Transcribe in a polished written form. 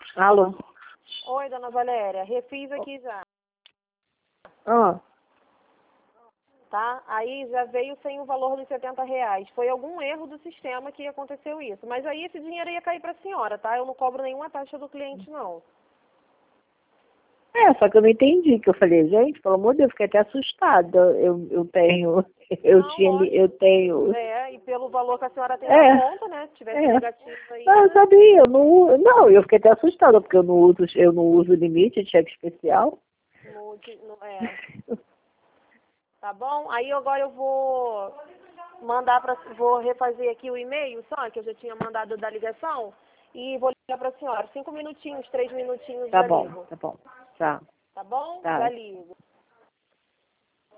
Alô? Oi, dona Valéria. Refiz aqui já. Ah, Tá? Aí já veio sem o valor dos R$ 70. Foi algum erro do sistema que aconteceu isso. Mas aí esse dinheiro ia cair para a senhora, tá? Eu não cobro nenhuma taxa do cliente, não. só que eu não entendi, que eu falei, gente, pelo amor de Deus, fiquei até assustada. Eu tenho, Não, lógico. eu tenho. E pelo valor que a senhora tem É, na conta, né? Se tivesse é. negativo aí, Não, eu né? sabia, eu fiquei até assustada, porque eu não uso limite de cheque especial. Tá bom? Aí agora eu vou vou refazer aqui o e-mail só, que eu já tinha mandado da ligação, e vou ligar para a senhora. 5 minutinhos, 3 minutinhos Tá já bom, ligo. tá bom. Tá, Tá bom? tá. Já ligo.